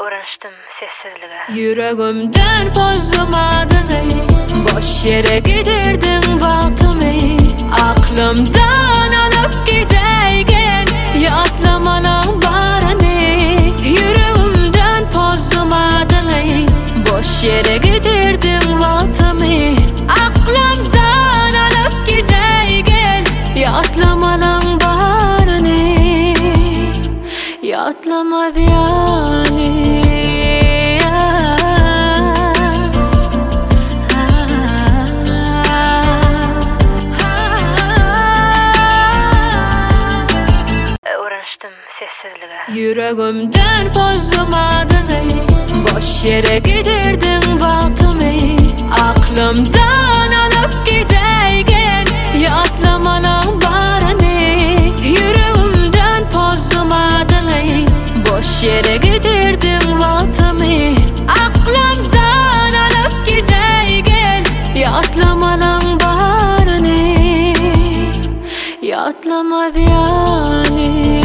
Öğreniştim sessizlige. Yüreğimden pozlamadın ey, boş yere gidirdin vaktimi. Aklımdan alıp gideygen yatlamalan barani. Yüreğimden pozlamadın ey, boş yere gidirdin vaktimi. Aklımdan alıp gideygen yatlamalan barani. Yatlamadı yani. Öğreniştim sessizlige. Yüreğimden pozlamadın ey, boş yere gidirdin vaktimi. Aklımdan alıp gideygen yatlamalan barani. Yüreğimden pozlamadın ey, boş yere gidirdin vaktimi. Aklımdan alıp gideygen yatlamalan barani. Yatlamadı yani.